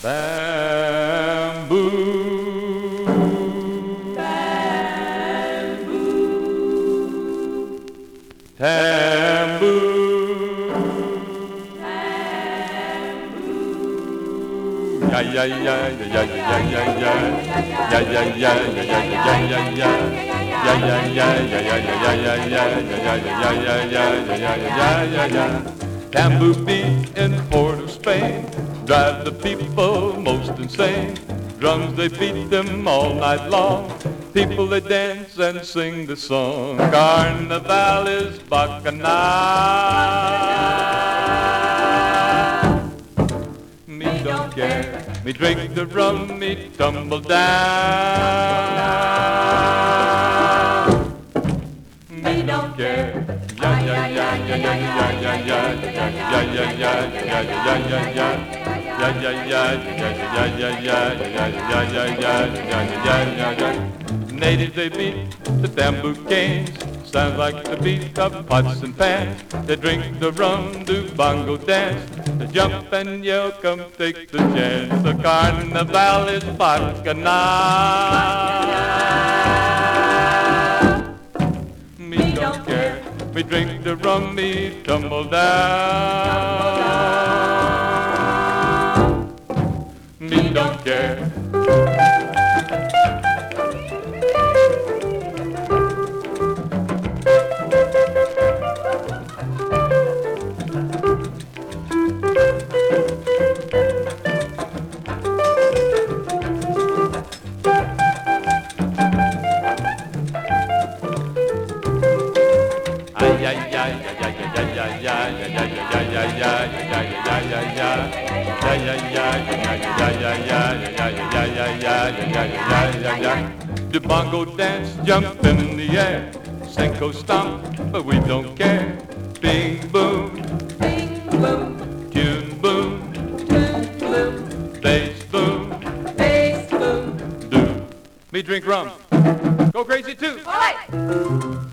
Bamboo, tamboo, yeah yeah yeah yeah yeah yeah yeah yeah yeah yeah yeah. Tamboo beat in Port of Spain drive the people most insane. Drums they beat them all night long. People they dance and sing the song. Carnival is Bacchanal. Me don't care. Me drink the rum. Me tumble down. Me don't care. Yeah yeah yeah yeah yeah yeah yeah yeah yeah yeah. Natives they beat the bamboo canes, sounds like the beat of pots and pans. They drink the rum, do bongo dance, they jump and yell, come take the chance. The carnival is Bacchanal. Me don't care. Me drink the rum, me tumble down. Me don't care. The bongo dance, jump in the air, Cinco stomp, but we don't care. Bing boom, Bing boom, tune boom, tune boom, bass boom, bass boom. do. Me drink rum, go crazy too. All right.